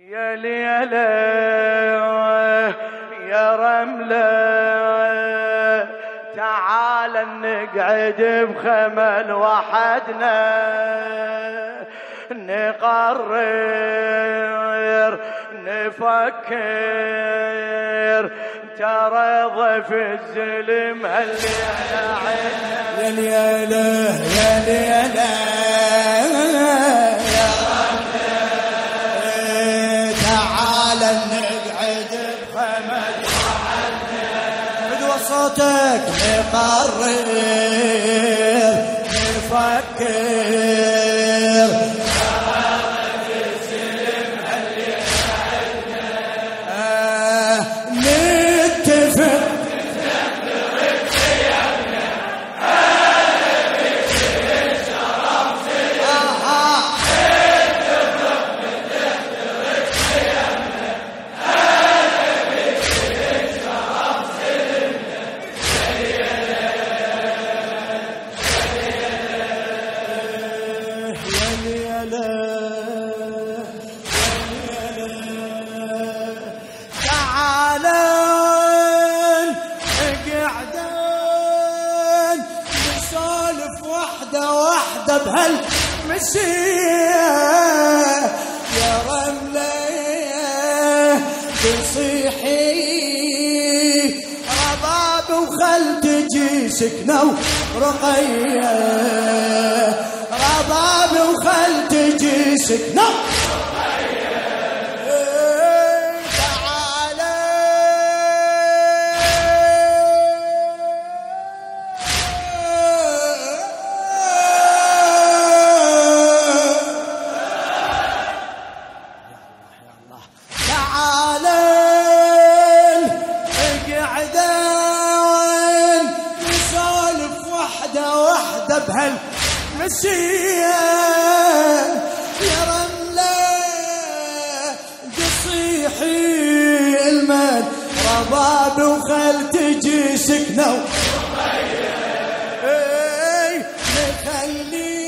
يا ليلى يا رملة تعال نقعد بخمل وحدنا نقرر نفكر ترى ضيف الزلم اللي احنا عنا. يا ليلى يا ليلى يا رملة تعال نقعد بخمل وحدنا بدو صوتك نقرر نفكر بهالمشية يا رملة بصيحي رباب وخل تجي سكنة ورقية رباب وخل تجي سكنة بهالمشية يا رملة قصيحي المن رباب وخل تجي سكنة نخلي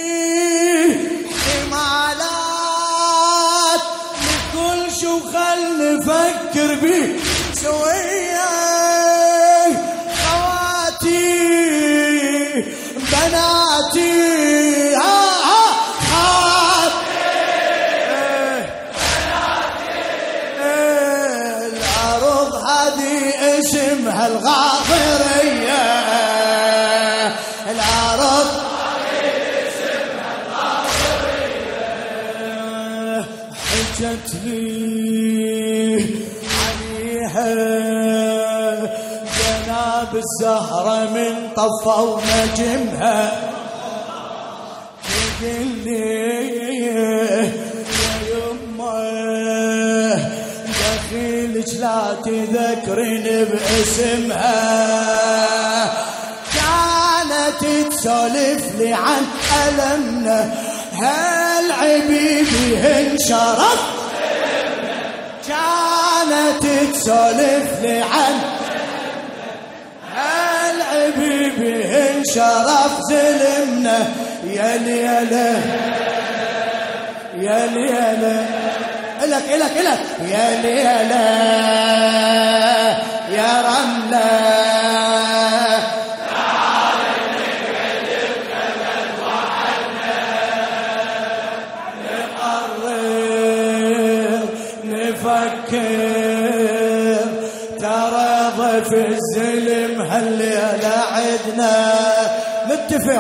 حمالات لكل شو خل نفكر بيه سوية بناتي الأرض هذه اسمها الغاضرية الأرض هذه اسمها الغاضرية حجت لي عليها جناب الزهرة من طفى ونجمها تقول لي يا يمه دخيلك لا تذكرين باسمها كانت تسولف لي عن ألمنا هالعبيبي انشرف كانت تسولف لي عن العبيبي انشرف زلمنا يا ليلى يا ليلى إلك يا ليلى يا رملة تعال نقعد بخمل وحدنا نقرر نفكر ترى ضيف الزلم هالليلة عدنا نتفق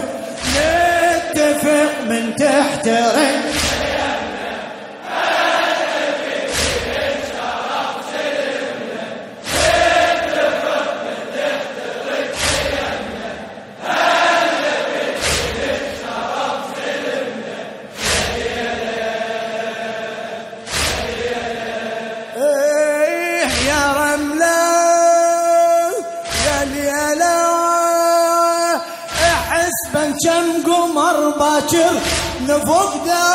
من تحت رجل كم قمر باكر نفقده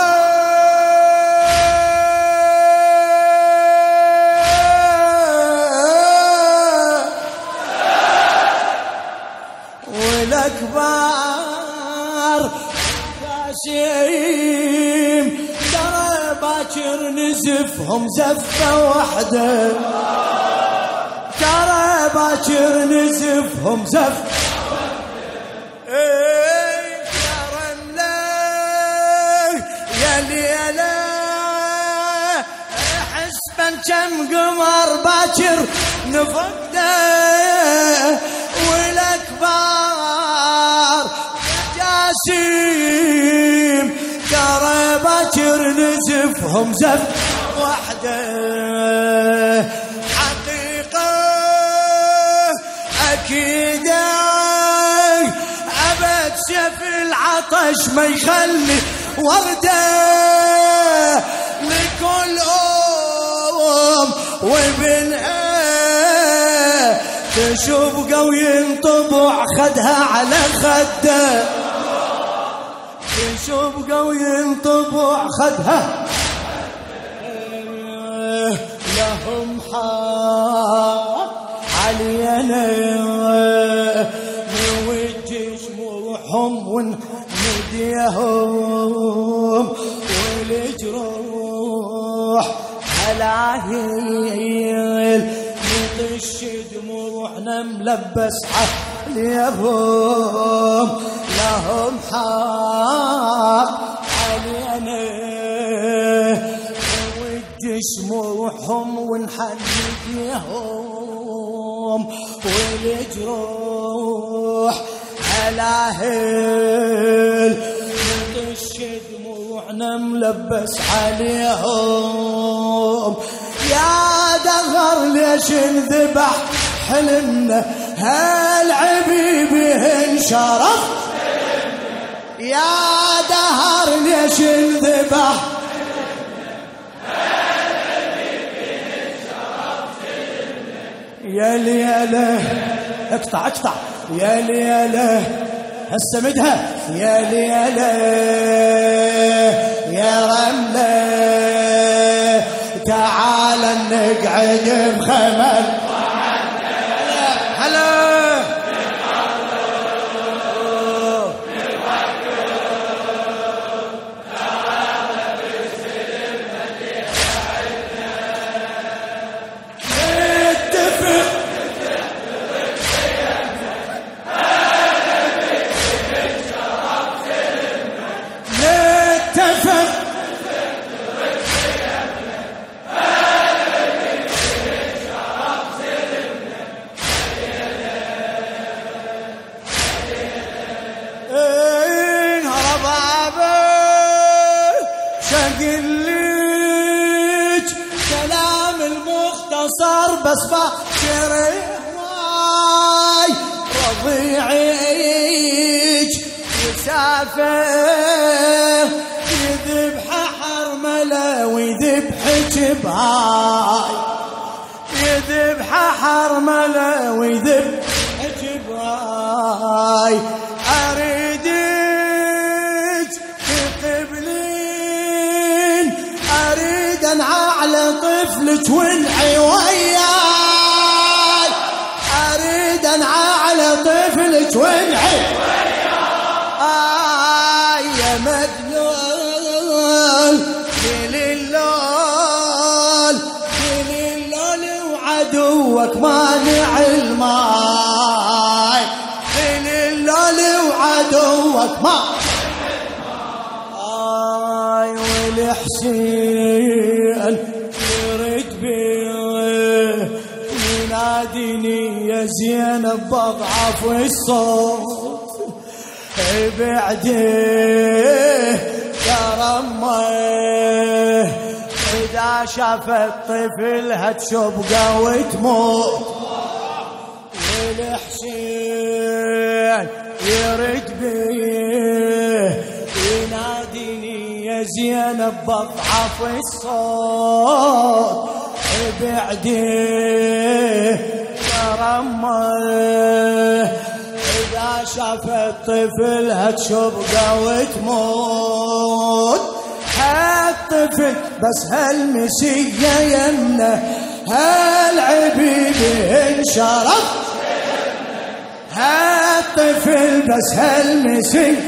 والأكبر كاسيم درى باكر نزل نزفهم زفة واحدة ترى باكر نزفهم زفة يا رمله يا ليلة حسبا كم قمر باكر نفقده والأكبر جاسم ترى باكر نزفهم زف وحده حقيقة أكيدة أبد شف العطش ما يخلي وردة لكل وابنها تشوف قوي ينطبع خدها على خده تشوف قوي ينطبع خدها لهم حق علينا نوجه شموعهم ونديهم والجروح هلاهيل نطش دموعنا ملبس عليهم لهم حق علينا نود شموعهم ونحنيهم والجروح هلاهل نطش دموعنا ملبس عليهم يا دهر ليش انذبح حلمنا هالعبيب انشرف يا دهر ليش انذبح يا ليله اقطع يا ليله هالسمدها يا ليله يا رمله تعال نقعد بخمل هلا صار بس باكر هواي رضيعيك يسافر يذبح حرمله ويذبحك بهاي يذبح حرمله ويذبحك بهاي أريدك تقبلين أريد أنعى على طفلك وانعي وياي أريد أنعى على طفلك وانعي يا مدلول كل اللول وعدوك مانع الماي كل اللول وعدوك مانع الماي والحسين يرد بيه يناديني يا زينب بضعف الصوت بعديه يا رميه إذا شافت طفلها تشبقه وتموت والحسين يرد بيه يناديني يا زينب بضعف الصوت بعديه يا رميه إذا شافت طفلها تشبقه وتموت هالطفل بس هالمسية يمنه هالعبيب انشرف هالطفل بس هالمسية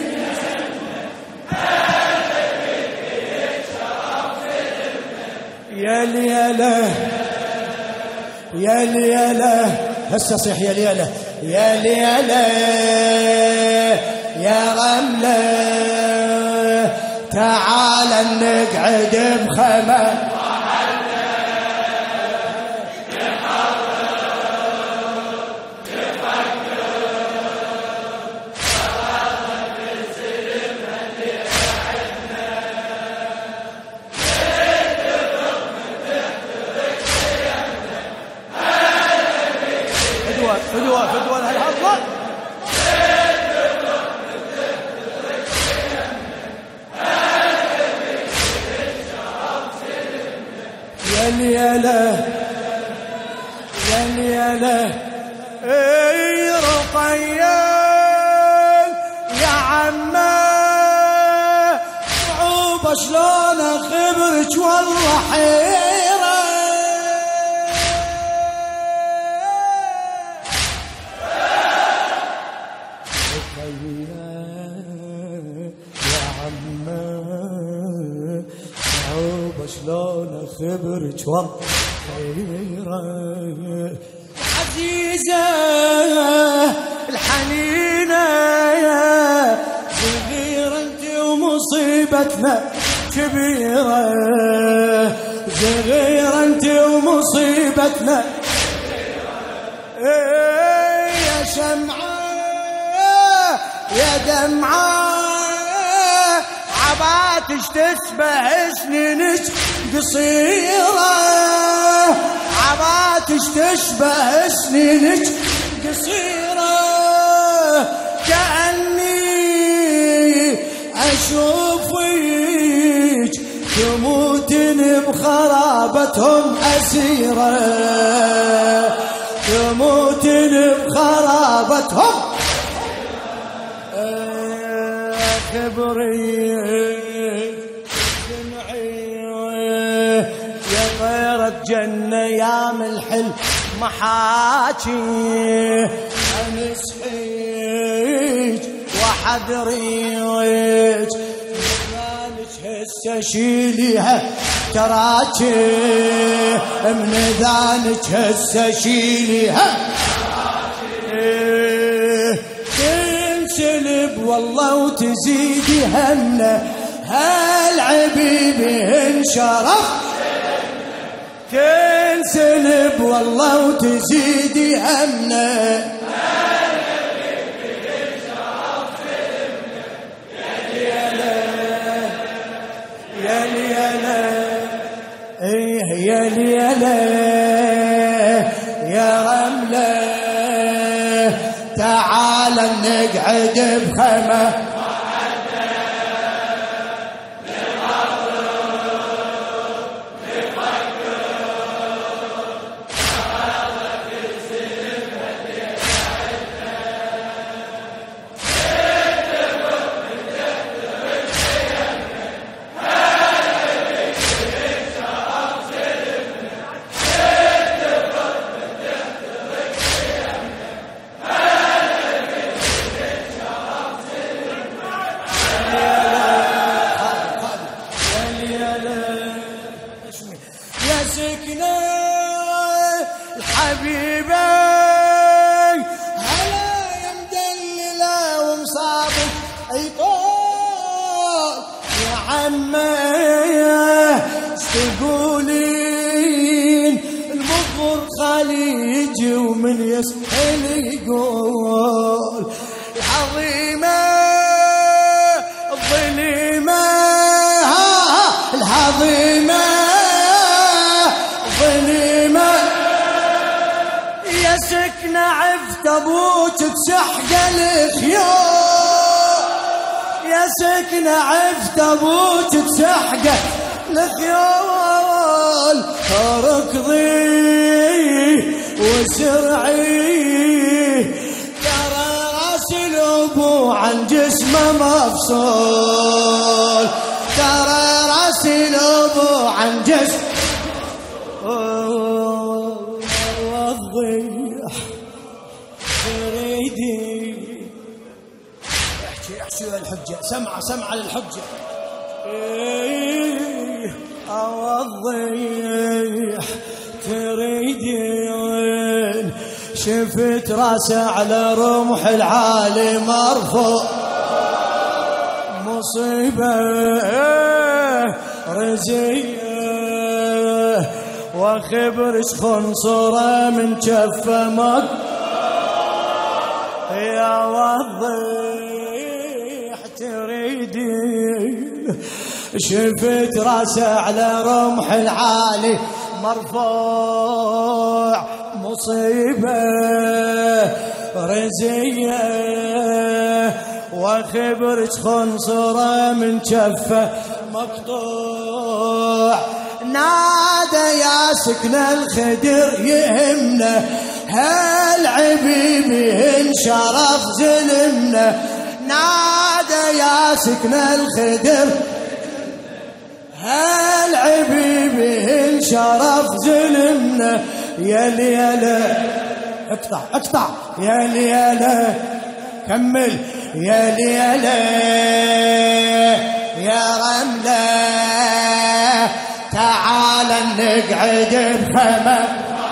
يا ليله يا ليله هسه صيح يا ليله يا ليله يا رمله تعال نقعد بخيمه فدوة هالحظة يا ليلة يا ليلة اي رقية يا عمّا صعوبة شلون اخبرك والله حيرة يا عمّا صعوبة شلون اخبرك والله حيرة عزيزة الحنينة صغيرة انت ومصيبتنا كبيرة صغيرة انت ومصيبتنا يا شمعة يا دمعة عباتش تسبح سنينك قصيرة عباتش تشبه سنينك قصيرة كأني أشوفك تموتن بخرابتهم أسيرة تموتن بخرابتهم خبري يا طيرة جنة يا ملحل محاكي أنسحيج وحذريج مالك هسه شيليها تراكي من ذانك هسه شيليها تنسلب والله وتزيدي هنا هالعبيبي انشرف تنسلب والله وتزيدي همنا يا ليلة يا ليلة يا رملة تعال نقعد بخيمة سكنة الحبيبة هلا يا مدللة ومصابك اي طول يا عمي تقولين المغفر خالي يجي ومن يسأل يقول العظيمة الظليمة العظيمة يا سكنة عفت ابوك تسحق الخيول يا سكنة عفت ابوك تسحق الخيول اركضي وسرعي ترى راس الابو عن جسمه مفصول ترى راس الابو عن جسمه وضيح تريدي احكي الحجة سمع للحجة اوضح تريدين شفت راسه على رمح العالي مرفوع مصيبة رزية وخبرش خنصرة من جفة مك يا وضح تريدين شفت راسه على رمح العالي مرفوع مصيبة رزية وخبرش خنصرة من جفة مقطوع نادى يا سكن الخدر يهمنا هالعبيبي انشرف زلمنا نادى يا سكن الخدر هالعبيبي انشرف زلمنا يا ليلة اقطع يا ليلة كمل يا ليلة يا رملة تعال نقعد بخمر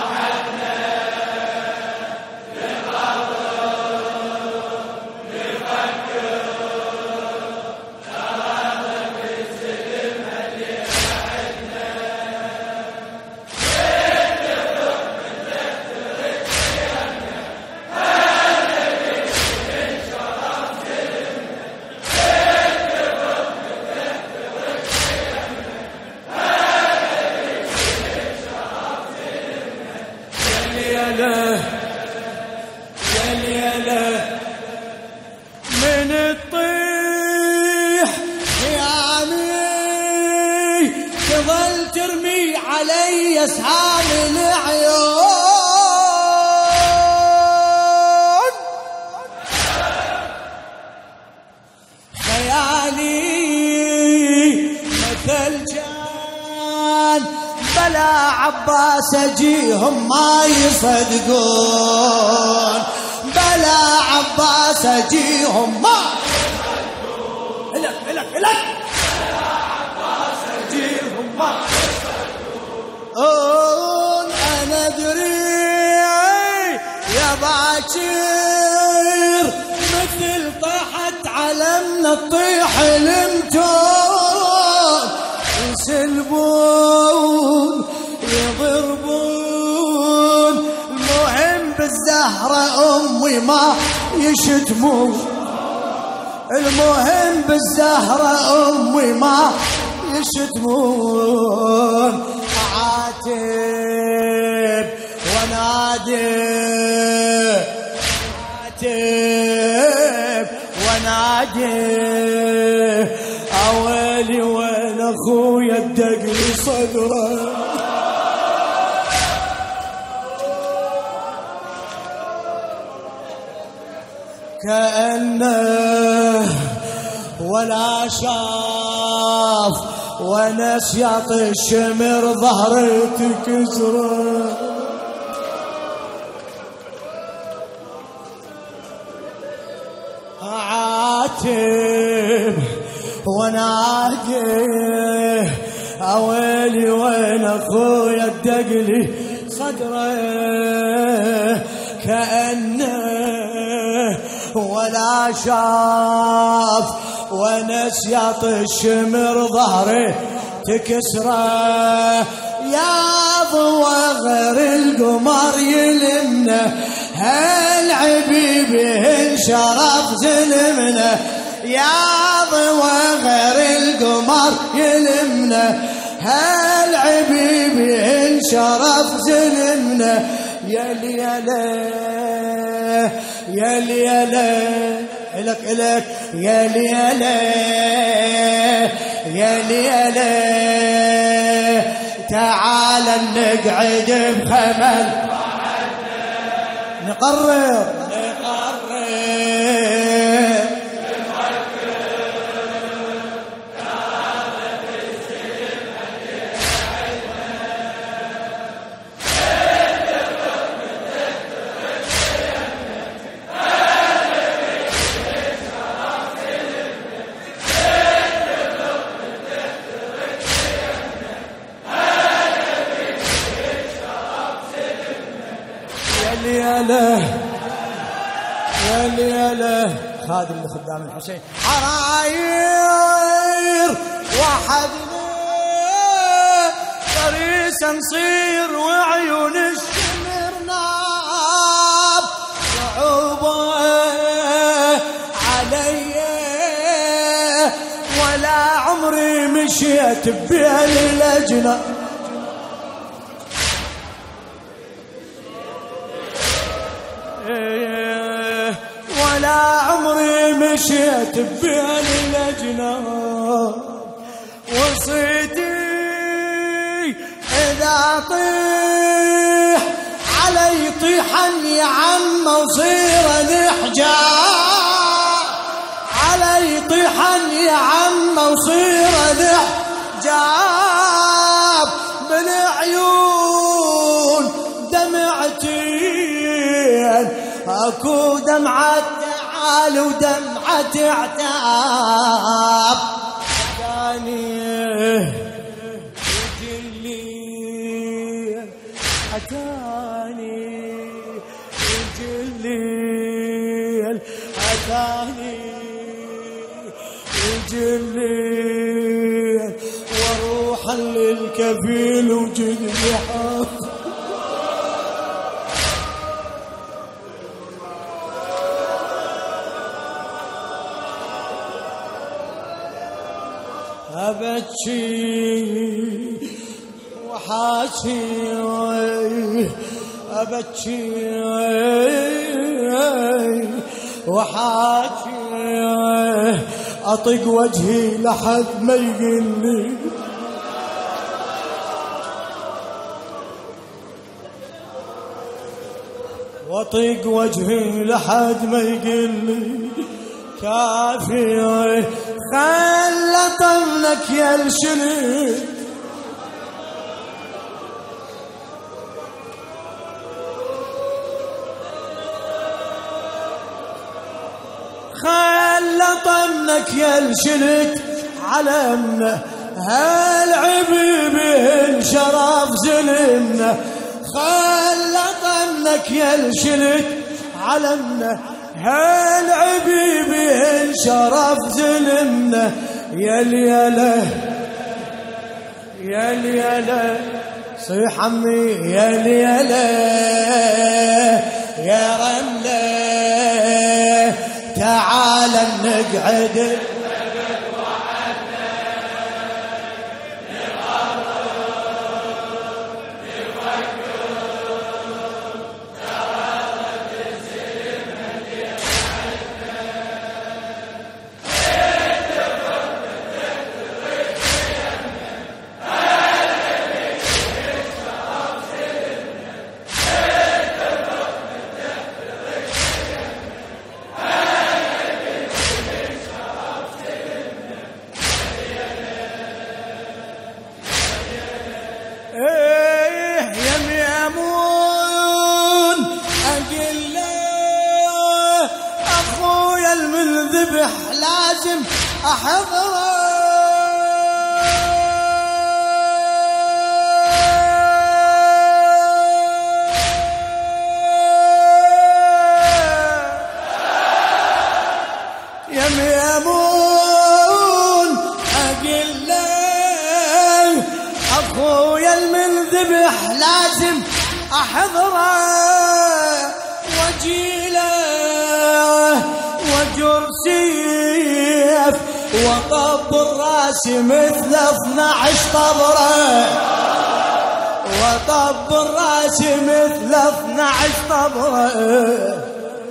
من الطيح خيامي تظل ترمي علي اسهام العيون خيالي مثل جان بلا عباس اجيهم ما يصدقون بلا عباس اجيهم ما يصدقون الك بلا عباس اجيهم ما يصدقون انا ادري يا باكر مثل طاحت علمنا الطيح المتون يسلبون يضربون المهم بالزهرة أمي ما يشتمون المهم بالزهرة أمي ما يشتمون عاتب ونادي عاتب ونادي أولي وين أخويا الدق لي صدره كأنه ولا شاف ونسيط الشمر ظهرت كسره عاتب ونادي اويلي وين اخويا الدقلي صدره كأنه ولا شاف ونسيط الشمر ظهره تكسره يا ضوى غير القمر يلمنا هالعبيبي انشرف زلمنا يا ضوى غير القمر يلمنا هالعبيبي انشرف زلمنا يا ليلة يا ليلة إلك يا ليلة يا ليلة تعال نقعد بخمل نقرر ليله يا ليله خادم لخدام الحسين عراير وحدنا فريسة نصير وعيون الشمر ناب صعوبة علي ولا عمري مشيت بين اللجنة ولا عمري مشيت بين اللجنة وصيتي إذا طيح علي طيحا يا عم وصير نحجاب علي طيحا يا عم وصير نحجاب بالعيون دمعتين اكو دمعة تعال ودمعة عتاب أتاني الجليل أتاني الجليل وروحا للكفيل وجدني حاف أبكي وحاشي أبكي وحاشي أطق وجهي لحد ما يقلي وأطق وجهي لحد ما يقلي كافي خل طمنك يا الشريك خل طمنك يا الشلت علمنا هالعبيبه الشرف زلمنا خل طمنك يا الشلت علمنا هالعبيبه الشرف زلمنا يا ليله يا ليله صيح عمي يا ليله يا رمله تعال نقعد لازم أحضره يا ميمون أقل له أخويا المنذبح لازم أحضره وجيله وجرسيف وطب الراس مثل 12 طبره وطب الراس مثل 12 طبره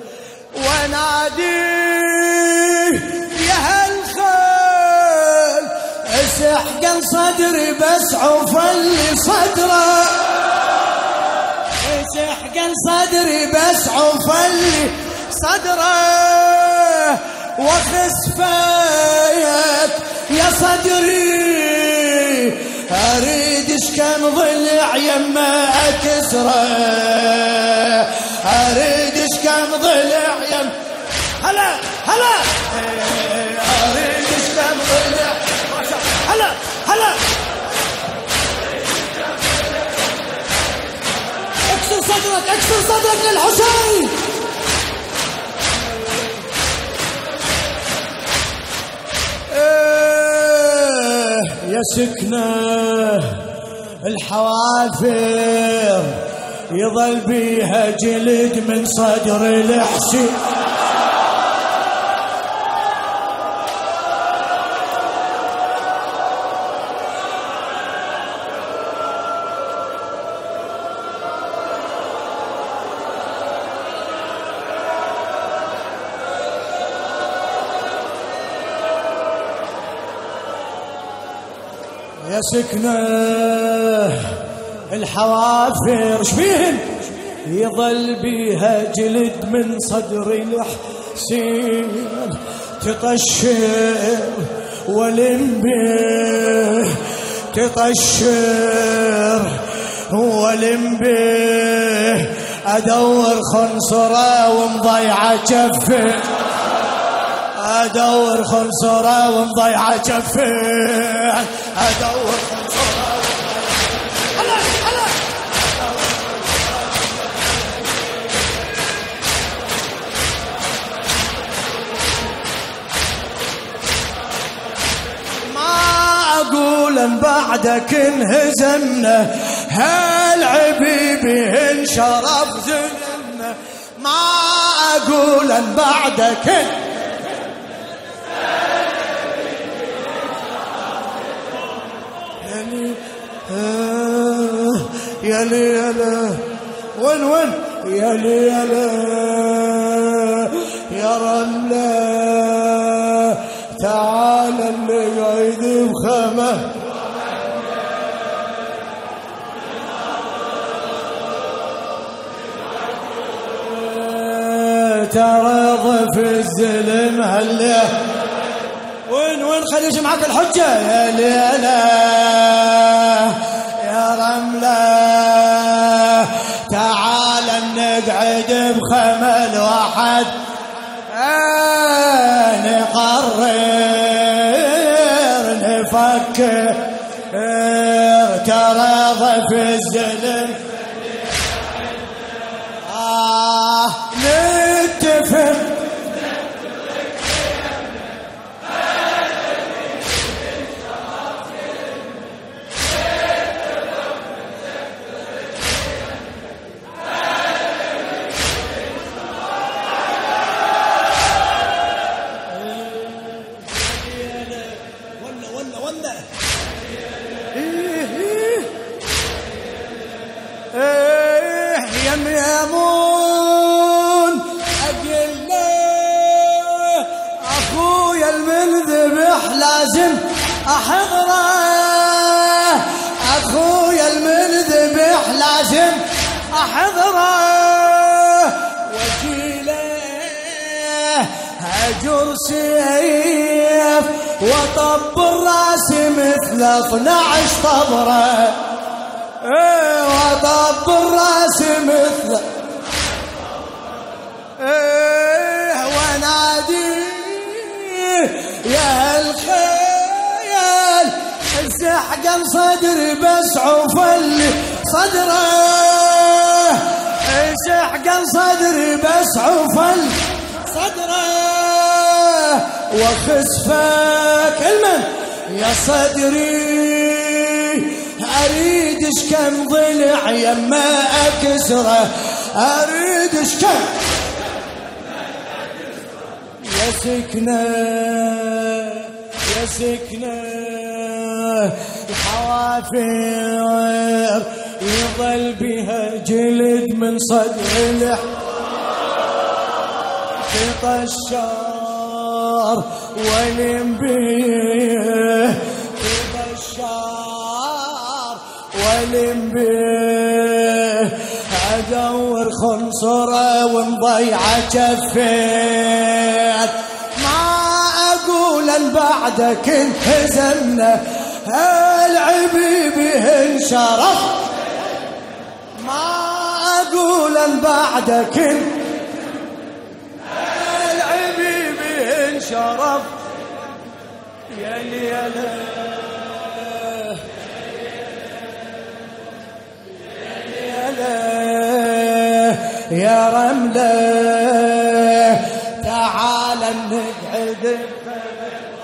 وناديه يا هالخيل اسحقن صدري بس عفلي صدره اسحقن صدري بس عفلي صدره وخسفايك يا صدري اريد اشكن ضلع يما اكسره اريد اشكن ضلع يم هلا هلا اريد اشكن ضلع هلا هلا اكسر صدرك، اكسر صدرك للحسين. يا سكنة الحوافر يظل بيها جلد من صدر الحسين. يا سكنة الحوافر شبيهن يظل بيها جلد من صدر الحسين. تطشر والانبه، تطشر والانبه، ادور خنصره ومضيعه جفه، ادور خنصره ومضيعه جفه، ادور خنصره بعدك انهزمنا، هالعبيبي انشرف زمنا. ما اقول ان بعدك يا ليلى وين يا ليلى يا رملة تعال اللي قايد بخمه. ترى ضف الزلم هلا وين خليش معك الحجة يا ليلى يا رملة تعال نقعد بخمل واحد نقرر نفكر ترى ضف الزلم نتفق ولا يا ميمون اقل اخويا المنذبح لازم احضره، اخويا المنذبح لازم احضره وجيله هجر سيف وطب الراس مثل 12 طبره وطب الراس مثل ونادي يا الخيال الزحقن صدري بس عفل صدره الزحقن صدري بس عفل صدره وخسفك المن يا صدري اريدش كم ضلع يما اكسره اريدش كم يا سكنة يا سكنة الحوافر يظل بها جلد من صدر تطشر والانبيه تطشر والانبيه ادور خنصره ومضيعه جفيت. ما اقول ان بعدك انهزمنا هالعبيبي انشرف، ما اقول ان بعدك هالعبيبي انشرف يا ليلى يا ليلى يا رملة تعال نقعد